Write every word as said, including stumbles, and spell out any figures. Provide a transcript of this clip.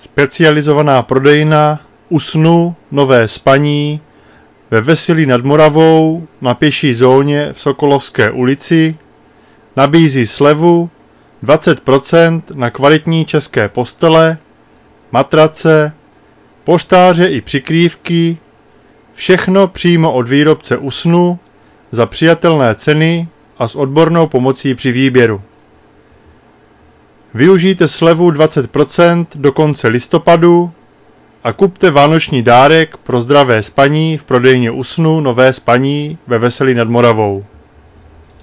Specializovaná prodejna Usnu Nové Spaní ve Veselí nad Moravou na pěší zóně v Sokolovské ulici nabízí slevu dvacet procent na kvalitní české postele, matrace, poštáře i přikrývky, všechno přímo od výrobce Usnu za přijatelné ceny a s odbornou pomocí při výběru. Využijte slevu dvacet procent do konce listopadu a kupte vánoční dárek pro zdravé spaní v prodejně Usnu Nové Spaní ve Veselí nad Moravou.